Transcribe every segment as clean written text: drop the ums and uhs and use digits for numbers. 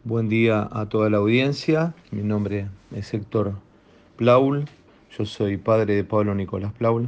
Buen día a toda la audiencia. Mi nombre es Héctor Plaul. Yo soy padre de Pablo Nicolás Plaul,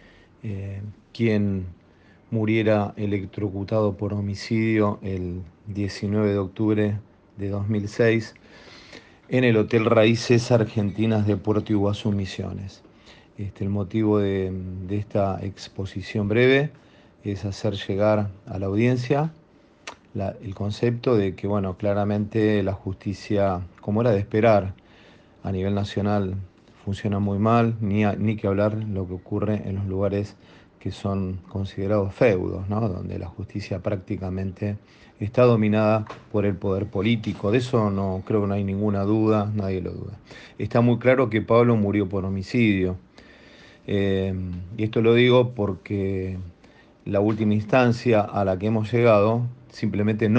quien muriera electrocutado por homicidio el 19 de octubre de 2006 en el Hotel Raíces Argentinas de Puerto Iguazú, Misiones. El motivo de esta exposición breve es hacer llegar a la audiencia el concepto de que, bueno, claramente la justicia, como era de esperar, a nivel nacional funciona muy mal, ni que hablar lo que ocurre en los lugares que son considerados feudos, ¿no? Donde la justicia prácticamente está dominada por el poder político. De eso no creo que no hay ninguna duda, nadie lo duda. Está muy claro que Pablo murió por homicidio. Y esto lo digo porque la última instancia a la que hemos llegado simplemente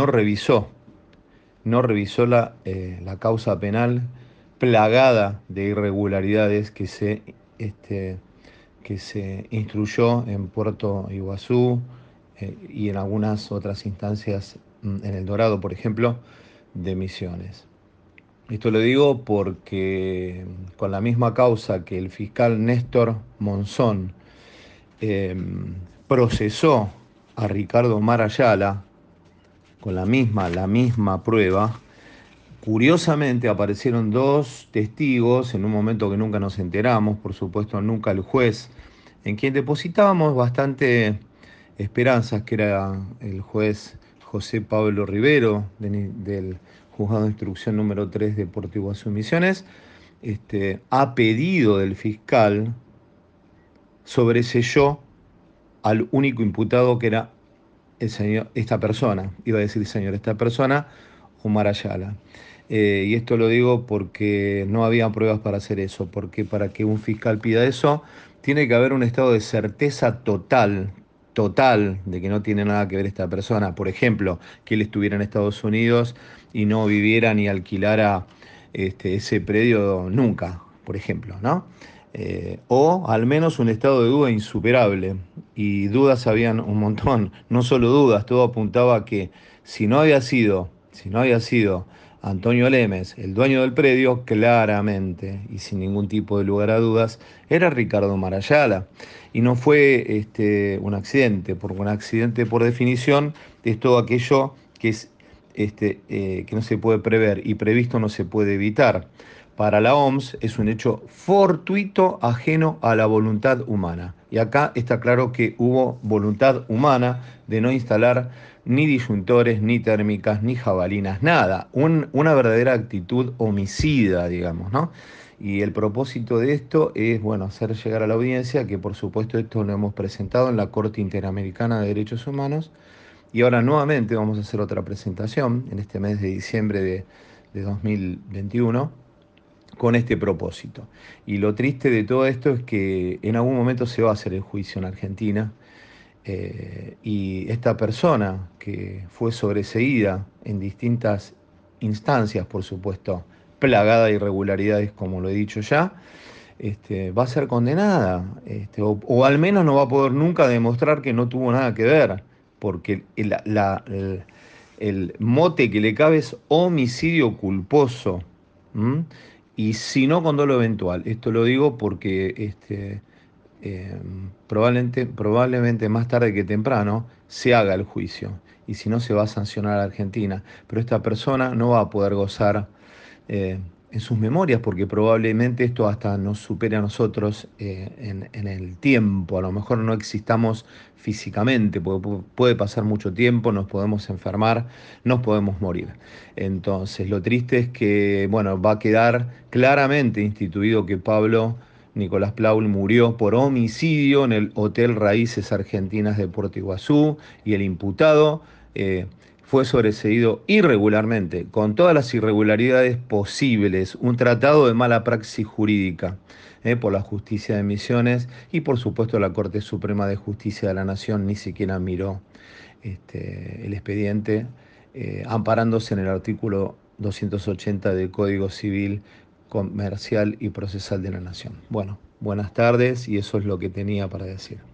no revisó la causa penal plagada de irregularidades este, que se instruyó en Puerto Iguazú y en algunas otras instancias, en El Dorado, por ejemplo, de Misiones. Esto lo digo porque con la misma causa que el fiscal Néstor Monzón eh, procesó a Ricardo Marayala con la misma prueba, curiosamente aparecieron dos testigos en un momento que nunca nos enteramos, por supuesto nunca el juez, en quien depositábamos bastante esperanzas, que era el juez José Pablo Rivero del juzgado de instrucción número 3 de Puerto Iguazú Misiones, a pedido del fiscal sobreseyó al único imputado que era esta persona, iba a decir señor, esta persona, Omar Ayala. Y esto lo digo porque no había pruebas para hacer eso, porque para que un fiscal pida eso, tiene que haber un estado de certeza total, de que no tiene nada que ver esta persona. Por ejemplo, que él estuviera en Estados Unidos y no viviera ni alquilara ese predio nunca, por ejemplo, ¿no? O al menos un estado de duda insuperable. Y dudas habían un montón, no solo dudas, todo apuntaba a que si no había sido Antonio Lemes, el dueño del predio, claramente y sin ningún tipo de lugar a dudas, era Ricardo Marayala. Y no fue un accidente, porque un accidente por definición es todo aquello que no se puede prever y previsto no se puede evitar. Para la OMS es un hecho fortuito ajeno a la voluntad humana. Y acá está claro que hubo voluntad humana de no instalar ni disyuntores, ni térmicas, ni jabalinas, nada. Una verdadera actitud homicida, digamos, ¿no? Y el propósito de esto es, bueno, hacer llegar a la audiencia que por supuesto esto lo hemos presentado en la Corte Interamericana de Derechos Humanos y ahora nuevamente vamos a hacer otra presentación en este mes de diciembre de 2021 con este propósito. Y lo triste de todo esto es que en algún momento se va a hacer el juicio en Argentina y esta persona que fue sobreseída en distintas instancias, por supuesto, plagada de irregularidades, como lo he dicho ya, va a ser condenada, o al menos no va a poder nunca demostrar que no tuvo nada que ver, porque el mote que le cabe es homicidio culposo. ¿M? Y si no con dolo eventual. Esto lo digo porque eh, probablemente más tarde que temprano se haga el juicio. Y si no, se va a sancionar a Argentina. Pero esta persona no va a poder gozar eh, en sus memorias, porque probablemente esto hasta nos supere a nosotros en el tiempo. A lo mejor no existamos físicamente, porque puede pasar mucho tiempo, nos podemos enfermar, nos podemos morir. Entonces, lo triste es que, bueno, va a quedar claramente instituido que Pablo Nicolás Plaul murió por homicidio en el Hotel Raíces Argentinas de Puerto Iguazú y el imputado fue sobreseído irregularmente, con todas las irregularidades posibles, un tratado de mala praxis jurídica por la Justicia de Misiones y por supuesto la Corte Suprema de Justicia de la Nación ni siquiera miró el expediente, amparándose en el artículo 280 del Código Civil Comercial y Procesal de la Nación. Bueno, buenas tardes y eso es lo que tenía para decir.